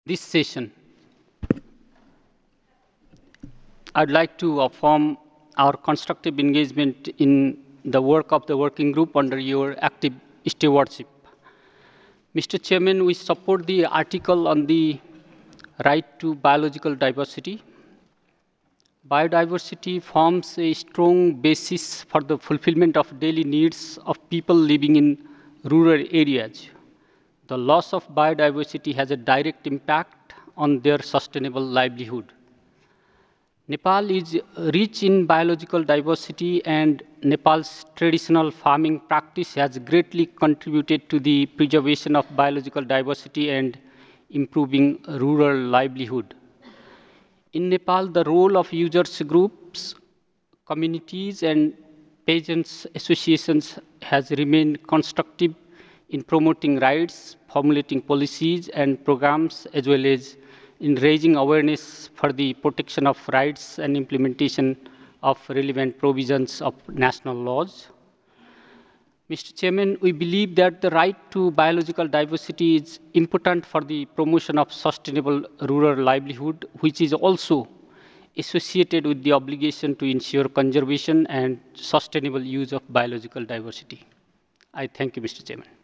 This session, I'd like to affirm our constructive engagement in the work of the working group under your active stewardship. Mr. Chairman, we support the article on the right to biological diversity. Biodiversity forms a strong basis for the fulfillment of daily needs of people living in rural areas. The loss of biodiversity has a direct impact on their sustainable livelihood. Nepal is rich in biological diversity, and Nepal's traditional farming practice has greatly contributed to the preservation of biological diversity and improving rural livelihood. In Nepal, the role of users groups, communities, and peasants associations has remained constructive in promoting rights, formulating policies and programs, as well as in raising awareness for the protection of rights and implementation of relevant provisions of national laws. Mr. Chairman, we believe that the right to biological diversity is important for the promotion of sustainable rural livelihood, which is also associated with the obligation to ensure conservation and sustainable use of biological diversity. I thank you, Mr. Chairman.